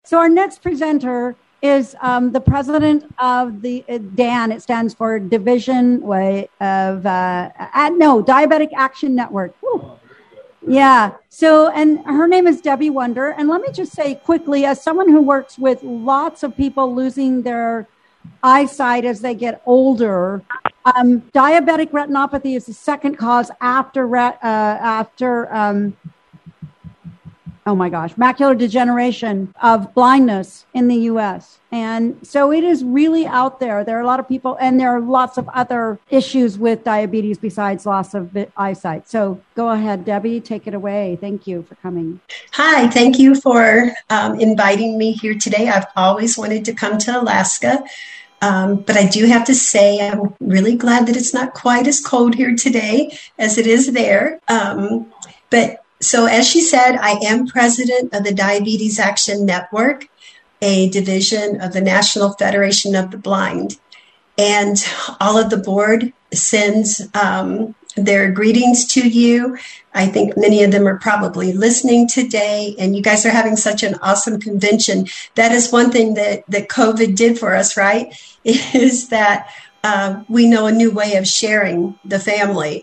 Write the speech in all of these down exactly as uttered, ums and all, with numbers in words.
So our next presenter is um, the president of the uh, D A N. It stands for Division Way of uh, uh, no Diabetic Action Network. Woo. Yeah. So, and her name is Debbie Wonder. And let me just say quickly, as someone who works with lots of people losing their eyesight as they get older, um, diabetic retinopathy is the second cause after ret, uh, after. Um, oh my gosh, macular degeneration of blindness in the U S. And so it is really out there. There are a lot of people, and there are lots of other issues with diabetes besides loss of eyesight. So go ahead, Debbie, take it away. Thank you for coming. Hi, thank you for um, inviting me here today. I've always wanted to come to Alaska, um, but I do have to say I'm really glad that it's not quite as cold here today as it is there. Um, but So as she said, I am president of the Diabetes Action Network, a division of the National Federation of the Blind. And all of the board sends um, their greetings to you. I think many of them are probably listening today, and you guys are having such an awesome convention. That is one thing that, that COVID did for us, right? Is that uh, we know a new way of sharing the family.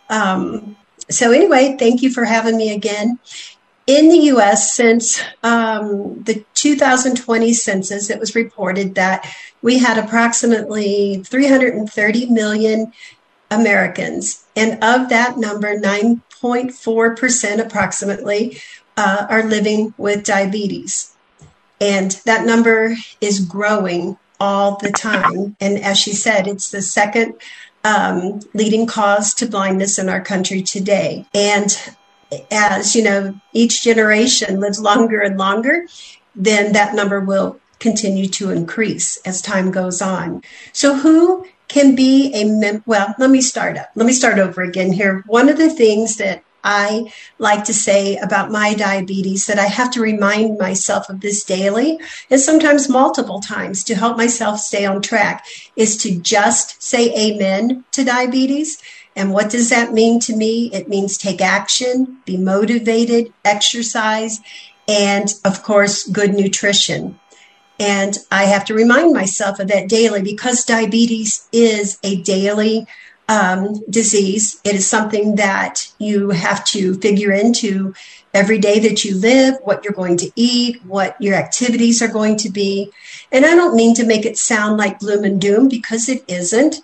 Um, So anyway, thank you for having me again. In the U S, since um, the two thousand twenty census, it was reported that we had approximately three hundred thirty million Americans. And of that number, nine point four percent approximately uh, are living with diabetes. And that number is growing all the time. And as she said, it's the second Um, leading cause to blindness in our country today. And as you know, each generation lives longer and longer, then that number will continue to increase as time goes on. So who can be a mem- well, let me start up. Let me start over again here. One of the things that I like to say about my diabetes that I have to remind myself of this daily, and sometimes multiple times to help myself stay on track, is to just say amen to diabetes. And what does that mean to me? It means take action, be motivated, exercise, and of course, good nutrition. And I have to remind myself of that daily because diabetes is a daily Um, disease. It is something that you have to figure into every day that you live, what you're going to eat, what your activities are going to be. And I don't mean to make it sound like gloom and doom because it isn't,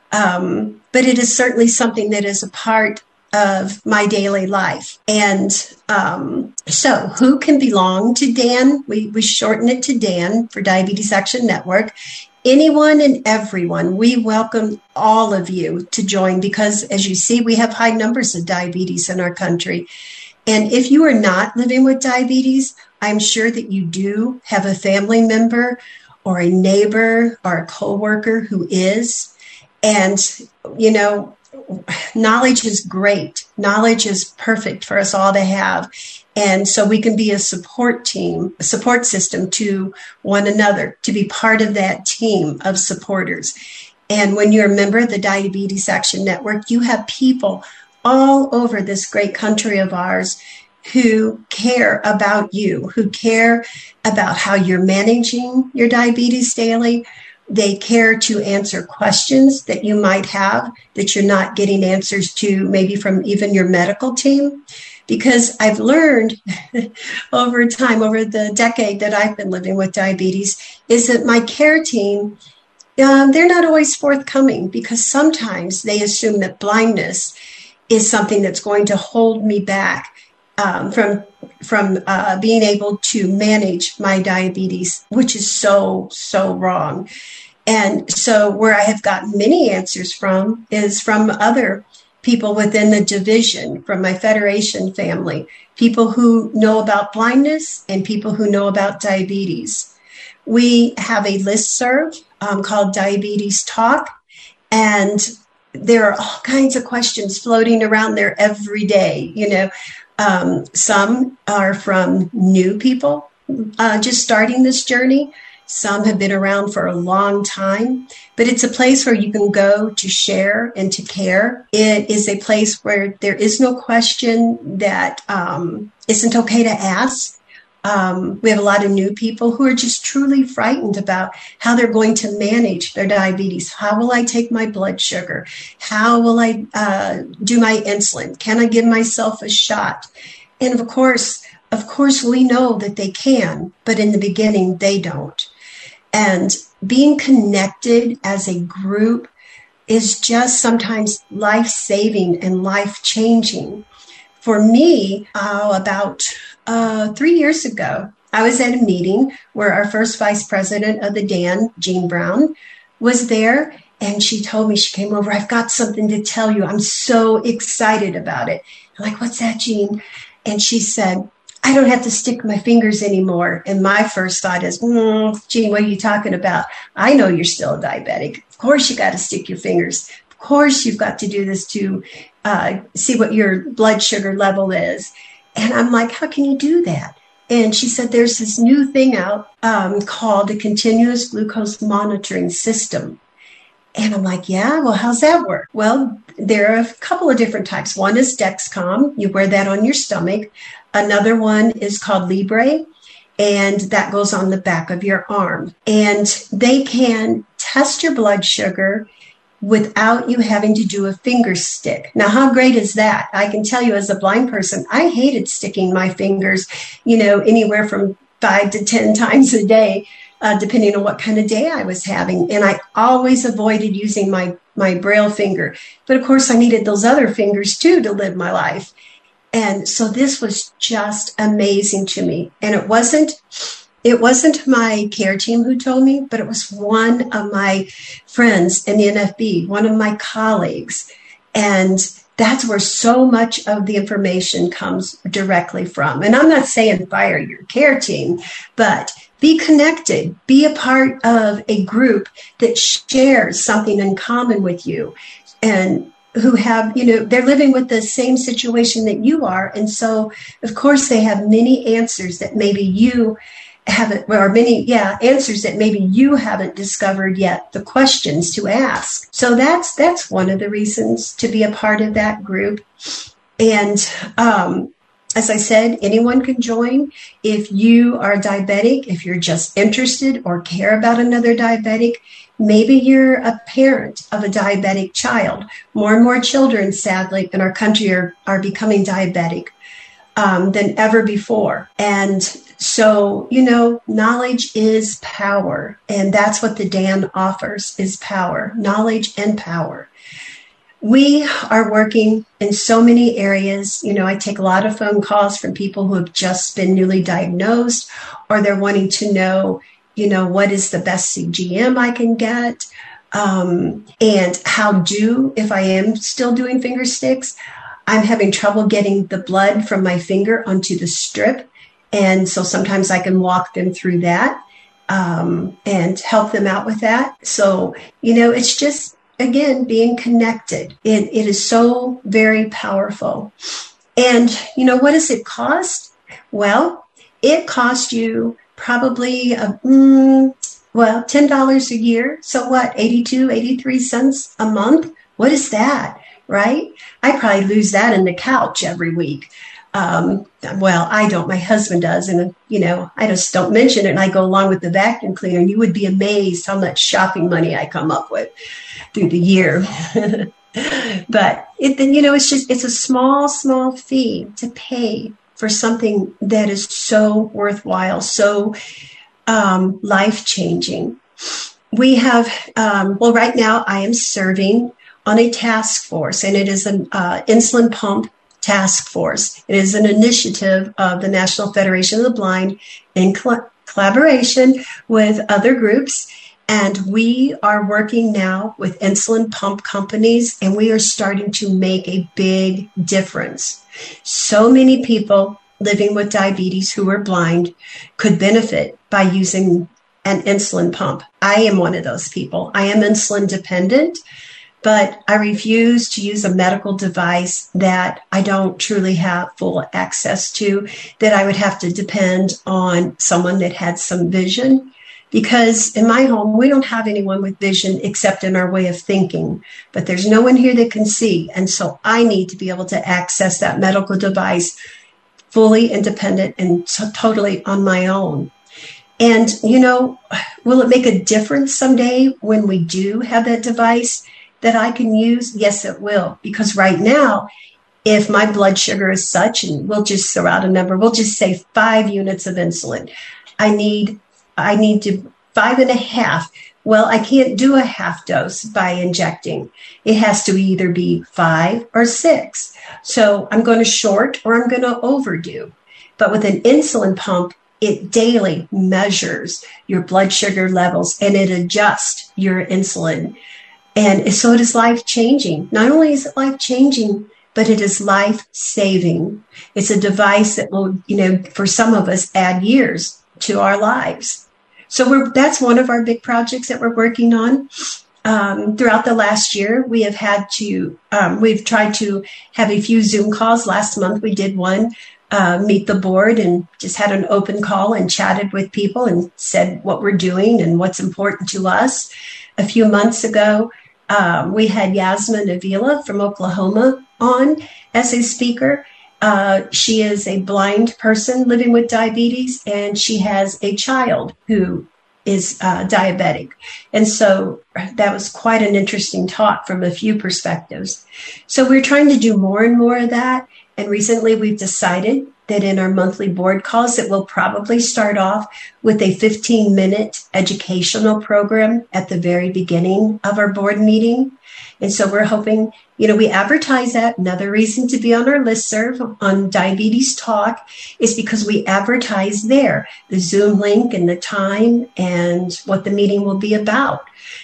um, but it is certainly something that is a part of my daily life. And um, so who can belong to D A N? We, we shorten it to D A N for Diabetes Action Network. Anyone and everyone, we welcome all of you to join because, as you see, we have high numbers of diabetes in our country. And if you are not living with diabetes, I'm sure that you do have a family member or a neighbor or a coworker who is. And, you know, knowledge is great. Knowledge is perfect for us all to have. And so we can be a support team, a support system to one another, to be part of that team of supporters. And when you're a member of the Diabetes Action Network, you have people all over this great country of ours who care about you, who care about how you're managing your diabetes daily. They care to answer questions that you might have that you're not getting answers to, maybe from even your medical team. Because I've learned over time, over the decade that I've been living with diabetes, is that my care team, um, they're not always forthcoming because sometimes they assume that blindness is something that's going to hold me back um, from, from uh, being able to manage my diabetes, which is so, so wrong. And so where I have gotten many answers from is from other people within the division, from my federation family, people who know about blindness and people who know about diabetes. We have a listserv um, called Diabetes Talk, and there are all kinds of questions floating around there every day. You know, um, some are from new people uh, just starting this journey. Some have been around for a long time, but it's a place where you can go to share and to care. It is a place where there is no question that um, isn't okay to ask. Um, we have a lot of new people who are just truly frightened about how they're going to manage their diabetes. How will I take my blood sugar? How will I uh, do my insulin? Can I give myself a shot? And of course, of course, we know that they can, but in the beginning, they don't. And being connected as a group is just sometimes life-saving and life-changing. For me, uh, about uh, three years ago, I was at a meeting where our first vice president of the D A N, Jean Brown, was there. And she told me, she came over, I've got something to tell you. I'm so excited about it. I'm like, what's that, Jean? And she said, I don't have to stick my fingers anymore. And my first thought is, mm, Jean, what are you talking about? I know you're still a diabetic. Of course you got to stick your fingers. Of course you've got to do this to uh, see what your blood sugar level is. And I'm like, how can you do that? And she said, there's this new thing out um, called a continuous glucose monitoring system. And I'm like, yeah, well, how's that work? Well, there are a couple of different types. One is Dexcom. You wear that on your stomach. Another one is called Libre, and that goes on the back of your arm. And they can test your blood sugar without you having to do a finger stick. Now, how great is that? I can tell you as a blind person, I hated sticking my fingers, you know, anywhere from five to ten times a day. Uh, depending on what kind of day I was having. And I always avoided using my, my braille finger. But of course, I needed those other fingers too to live my life. And so this was just amazing to me. And it wasn't, it wasn't my care team who told me, but it was one of my friends in the N F B, one of my colleagues. And that's where so much of the information comes directly from. And I'm not saying fire your care team, but be connected, be a part of a group that shares something in common with you and who have, you know, they're living with the same situation that you are. And so, of course, they have many answers that maybe you haven't, or many, yeah, answers that maybe you haven't discovered yet, the questions to ask. So that's, that's one of the reasons to be a part of that group. And, um, as I said, anyone can join. If you are diabetic, if you're just interested or care about another diabetic, maybe you're a parent of a diabetic child. More and more children, sadly, in our country are, are becoming diabetic um, than ever before. And so, you know, knowledge is power. And that's what the D A N offers, is power, knowledge and power. We are working in so many areas. You know, I take a lot of phone calls from people who have just been newly diagnosed, or they're wanting to know, you know, what is the best C G M I can get? Um, and how do, if I am still doing finger sticks, I'm having trouble getting the blood from my finger onto the strip. And so sometimes I can walk them through that um, and help them out with that. So, you know, it's just, again, being connected. It, it is so very powerful. And, you know, what does it cost? Well, it costs you probably, a, mm, well, ten dollars a year. So what, eighty-two, eighty-three cents a month? What is that, right? I probably lose that in the couch every week. Um, well, I don't. My husband does. And, you know, I just don't mention it. And I go along with the vacuum cleaner. And you would be amazed how much shopping money I come up with through the year. But, it, you know, it's just, it's a small, small fee to pay for something that is so worthwhile, so um, life-changing. We have, um, well, right now I am serving on a task force, and it is an uh, insulin pump task force. It is an initiative of the National Federation of the Blind in cl- collaboration with other groups. And we are working now with insulin pump companies, and we are starting to make a big difference. So many people living with diabetes who are blind could benefit by using an insulin pump. I am one of those people. I am insulin dependent, but I refuse to use a medical device that I don't truly have full access to, that I would have to depend on someone that had some vision. Because in my home, we don't have anyone with vision except in our way of thinking. But there's no one here that can see. And so I need to be able to access that medical device fully independent and so totally on my own. And, you know, will it make a difference someday when we do have that device that I can use? Yes, it will. Because right now, if my blood sugar is such, and we'll just throw out a number, we'll just say five units of insulin. I need, I need to five and a half. Well, I can't do a half dose by injecting. It has to either be five or six. So I'm going to short or I'm going to overdo. But with an insulin pump, it daily measures your blood sugar levels and it adjusts your insulin. And so it is life-changing. Not only is it life-changing, but it is life-saving. It's a device that will, you know, for some of us, add years to our lives. So we're, that's one of our big projects that we're working on. Um, throughout the last year, we have had to, um, we've tried to have a few Zoom calls. Last month, we did one, uh, meet the board, and just had an open call and chatted with people and said what we're doing and what's important to us. A few months ago, um, we had Yasmin Avila from Oklahoma on as a speaker. Uh, she is a blind person living with diabetes, and she has a child who is uh, diabetic. And so that was quite an interesting talk from a few perspectives. So we're trying to do more and more of that. And recently we've decided that in our monthly board calls that we'll probably start off with a fifteen minute educational program at the very beginning of our board meeting. And so we're hoping, you know, we advertise that. Another reason to be on our listserv on Diabetes Talk is because we advertise there the Zoom link and the time and what the meeting will be about.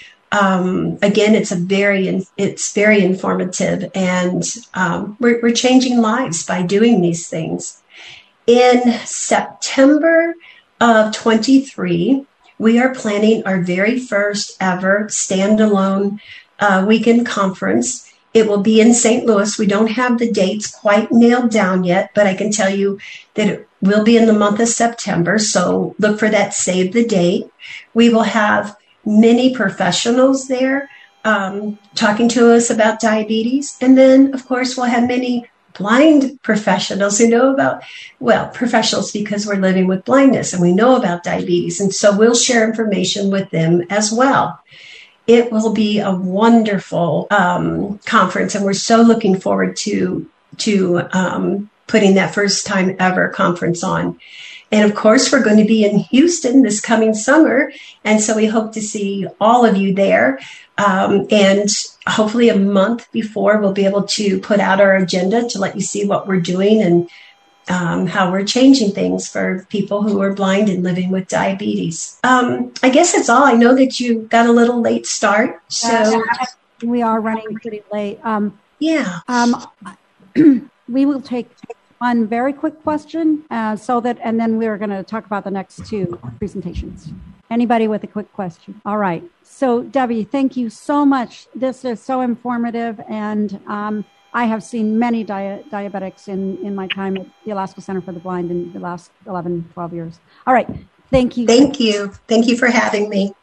Um, again, it's a very, it's very informative, and um, we're, we're changing lives by doing these things. In September of twenty-three, we are planning our very first ever standalone uh, weekend conference. It will be in Saint Louis. We don't have the dates quite nailed down yet, but I can tell you that it will be in the month of September. So look for that, save the date. We will have many professionals there um, talking to us about diabetes. And then, of course, we'll have many blind professionals who know about, well, professionals because we're living with blindness and we know about diabetes. And so we'll share information with them as well. It will be a wonderful um, conference, and we're so looking forward to, to um, putting that first time ever conference on. And of course, we're going to be in Houston this coming summer. And so we hope to see all of you there. Um, and hopefully a month before, we'll be able to put out our agenda to let you see what we're doing and um, how we're changing things for people who are blind and living with diabetes. Um, I guess that's all. I know that you got a little late start. So uh, we are running pretty late. Um, yeah. Um, we will take one very quick question uh, so that, and then we're going to talk about the next two presentations. Anybody with a quick question? All right. So Debbie, thank you so much. This is so informative. And um, I have seen many dia- diabetics in, in my time at the Alaska Center for the Blind in the last eleven, twelve years. All right. Thank you. Thank you. Thank you for having me.